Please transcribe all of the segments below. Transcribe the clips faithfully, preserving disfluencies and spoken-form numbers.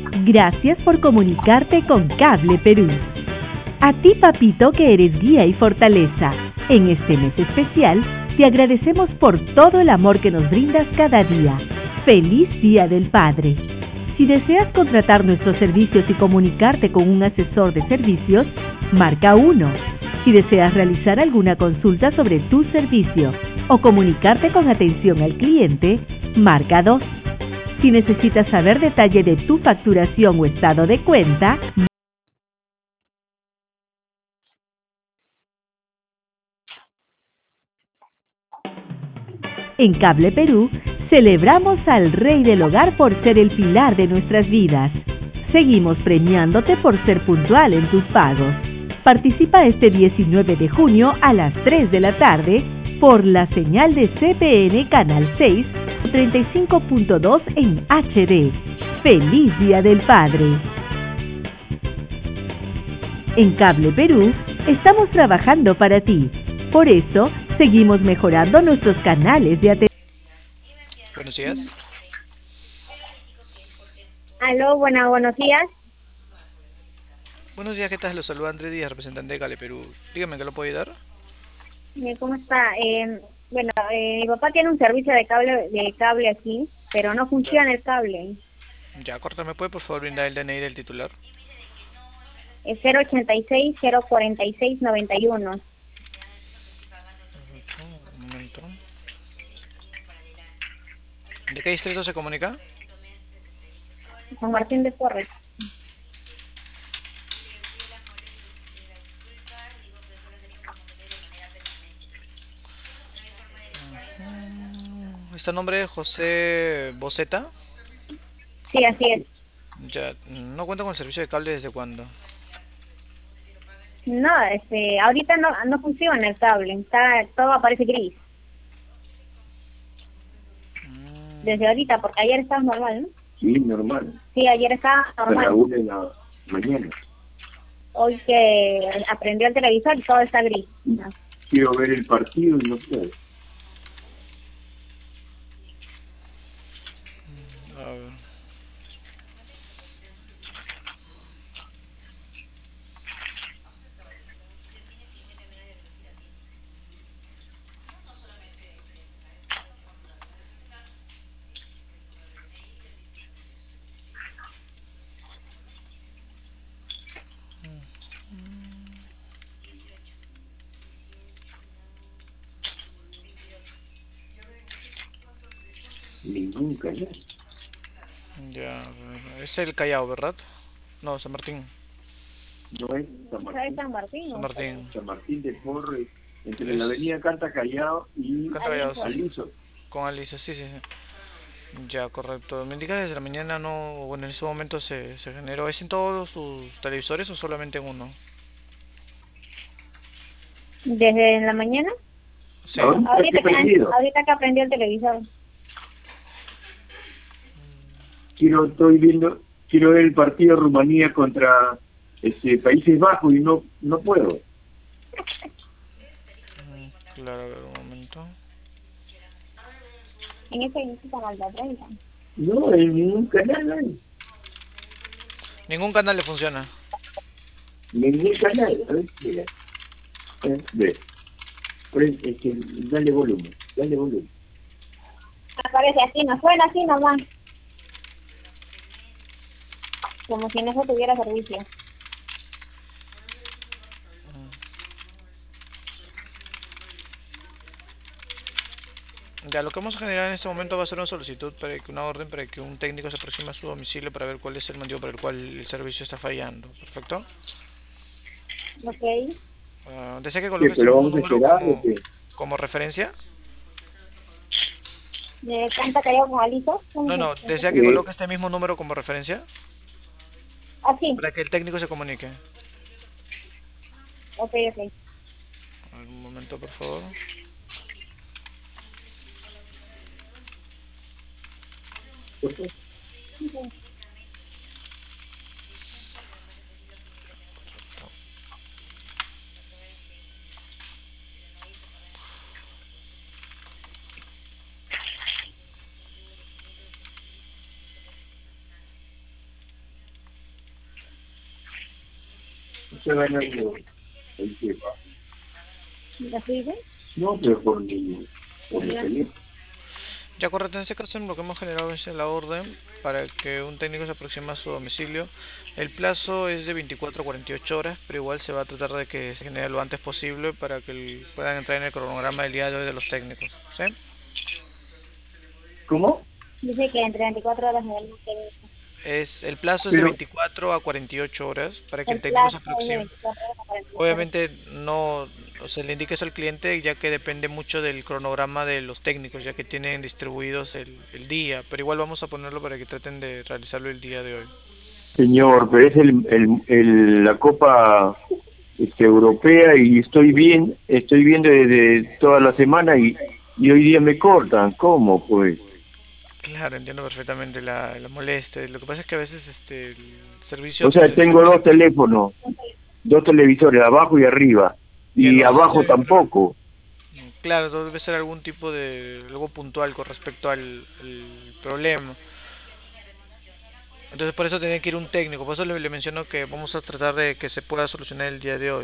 Gracias por comunicarte con Cable Perú. A ti, papito, que eres guía y fortaleza. En este mes especial, te agradecemos por todo el amor que nos brindas cada día. ¡Feliz Día del Padre! Si deseas contratar nuestros servicios y comunicarte con un asesor de servicios, marca uno. Si deseas realizar alguna consulta sobre tu servicio o comunicarte con atención al cliente, marca dos. Si necesitas saber detalle de tu facturación o estado de cuenta, en Cable Perú, celebramos al Rey del Hogar por ser el pilar de nuestras vidas. Seguimos premiándote por ser puntual en tus pagos. Participa este diecinueve de junio a las tres de la tarde por la señal de C P N Canal seis treinta y cinco punto dos en H D. ¡Feliz Día del Padre! En Cable Perú, estamos trabajando para ti. Por eso, seguimos mejorando nuestros canales de atención. Buenos días. Aló, buena, buenos días. Buenos días, ¿qué tal? Los saluda Andrés Díaz, representante de Cable Perú. Dígame, ¿qué lo puedo ayudar? Eh, ¿Cómo está? Eh, bueno, eh, mi papá tiene un servicio de cable de cable aquí, pero no funciona el cable. Ya, corta, ¿me puede por favor brindar el D N I del titular? Es cero ochenta y seis, cero cuarenta y seis, noventa y uno. Un momento. ¿De qué distrito se comunica? San Martín de Porres. ¿Está a nombre de José Boceta? Sí, así es. Ya, ¿no cuenta con el servicio de cable desde cuándo? No, este, ahorita no, no funciona el cable, está, todo aparece gris. Mm, Desde ahorita, porque ayer estaba normal, ¿no? Sí, normal. Sí, ayer estaba A la normal. una de la mañana. Hoy que aprendió el televisor y todo está gris. Quiero ver el partido y no puedo. a ver. Ningún canal. Ya, a ver. Es el Callao, ¿verdad? No, San Martín. No es San ¿Sabes Martín. San Martín? San ¿No? Martín. San Martín de Porres, entre Es la avenida Canta Callao y Canta Callao, sí. Aliso. Con Alicia, sí, sí, sí. Ya, correcto. ¿Me indica desde la mañana no, bueno, en ese momento se, se generó? ¿Es en todos sus televisores o solamente en uno? ¿Desde la mañana? Sí. Ahorita Ahorita que que, prendido. ahorita que aprendió el televisor. Quiero, estoy viendo, quiero ver el partido Rumanía contra este, Países Bajos y no, no puedo. Mm, Claro, a ver, un momento. En ese en ese canal de treinta. No, en ningún canal no hay. Ningún canal le funciona. Ningún canal. A ver, mira. Eh, ve. Pre- este, dale volumen, dale volumen. Aparece así, no suena así nomás. Como si no se tuviera servicio. Ya, lo que vamos a generar en este momento va a ser una solicitud para que una orden para que un técnico se aproxime a su domicilio para ver cuál es el motivo por el cual el servicio está fallando. Perfecto. Ok. Ah, ¿desea que coloque ¿Qué, este pero mismo vamos a número esperar o como, qué? como referencia? ¿De cuánto cayó con Alito? ¿Cómo No, se no, dice? ¿desea que Eh, coloque este mismo número como referencia? Así. Para que el técnico se comunique. Ok, ok. Un momento, por favor. se va a ir el jefa. ¿La sirve? No, pero por mi... por mi teléfono. Ya correcto, en este caso lo que hemos generado es la orden para que un técnico se aproxime a su domicilio. El plazo es de veinticuatro a cuarenta y ocho horas, pero igual se va a tratar de que se genere lo antes posible para que el- puedan entrar en el cronograma del día de hoy de los técnicos. ¿Sí? ¿Cómo? Dice que entre veinticuatro horas me da el Es, el plazo es de Pero, veinticuatro a cuarenta y ocho horas para que el El técnico se plazo es de aproxime. veinticuatro horas a cuarenta y ocho horas. Obviamente no, o sea, le indique eso al cliente ya que depende mucho del cronograma de los técnicos, ya que tienen distribuidos el, el día, pero igual vamos a ponerlo para que traten de realizarlo el día de hoy. señor, pero es el, el, el- la Copa este, Europea y estoy bien, estoy viendo desde toda la semana y, y hoy día me cortan. ¿Cómo, pues? Claro, entiendo perfectamente la, la molestia. Lo que pasa es que a veces este el servicio O sea, se tengo dos desconecta. teléfonos, dos televisores, abajo y arriba, Y y entonces abajo debe haber- tampoco. claro, entonces debe ser algún tipo de algo puntual con respecto al, al problema. Entonces por eso tiene que ir un técnico. Por eso le, le menciono que vamos a tratar de que se pueda solucionar el día de hoy.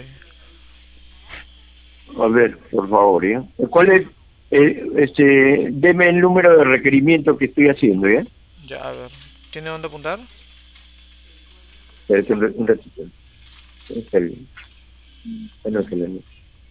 A ver, por favor, ¿ya? ¿Cuál es? Eh, este, deme el número de requerimiento que estoy haciendo, ¿ya? Ya, a ver. ¿Tiene dónde apuntar? Espérate un, ra- un ratito. Está bien. Anótelo, ¿no?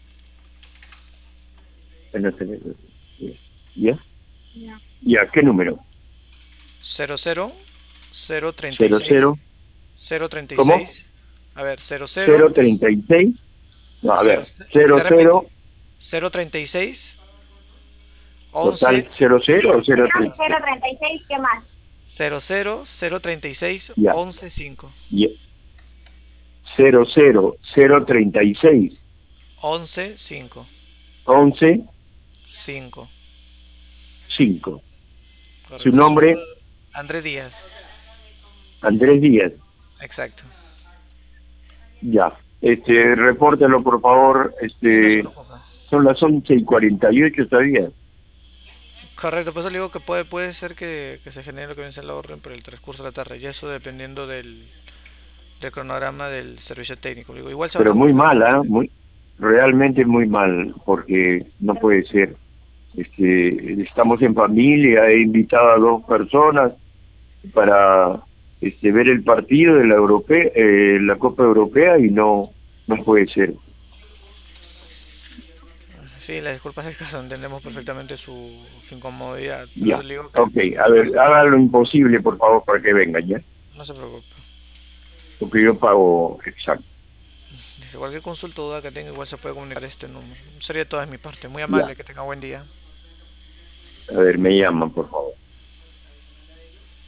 Anótelo. ¿Ya? No. ¿Ya? ¿Qué número? cero cero cero treinta y Cero cero. seis cero treinta y ¿Cómo? seis. A ver, cero Cero cero treinta y seis. No, a cero ver. Cero le repito. cero. cero treinta y seis Total once cero cero o cero Perdón, tres. cero treinta y seis, ¿qué más? cero cero cero treinta y seis Ya. once cinco Ya. Cero cero cero treinta y seis once cinco once cinco. cinco. Su Correcto. nombre, Andrés Díaz. Andrés Díaz. Exacto. Ya. Este, repórtelo por favor. No se Este, preocupe. son las once y cuarenta y ocho todavía. Correcto, por eso le digo que puede, puede ser que, que se genere lo que viene a ser la orden por el transcurso de la tarde, y eso dependiendo del, del cronograma del servicio técnico. Digo, igual se van a Pero muy comunicar con mal, ¿ah? usted. Muy, realmente muy mal, porque no puede ser. Este, estamos en familia, he invitado a dos personas para este, ver el partido de la europea, eh, la Copa Europea y no, no puede ser. Sí, las disculpas del caso, entendemos perfectamente su, su incomodidad. Por eso Ya, le digo que ok, a ver, haga lo imposible por favor para que vengan, ¿ya? no se preocupe. Porque yo pago exacto. Dice, cualquier consulta o duda que tenga, igual se puede comunicar a este número. Sería todo de mi parte. Muy Ya, amable, que tenga buen día. a ver, me llaman por favor.